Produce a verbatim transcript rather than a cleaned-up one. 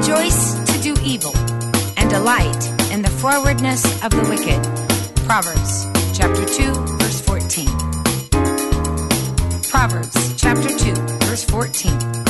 Rejoice to do evil, and delight in the forwardness of the wicked. Proverbs chapter two, verse fourteen. Proverbs chapter two, verse fourteen.